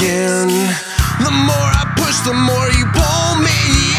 again. The more I push, the more you pull me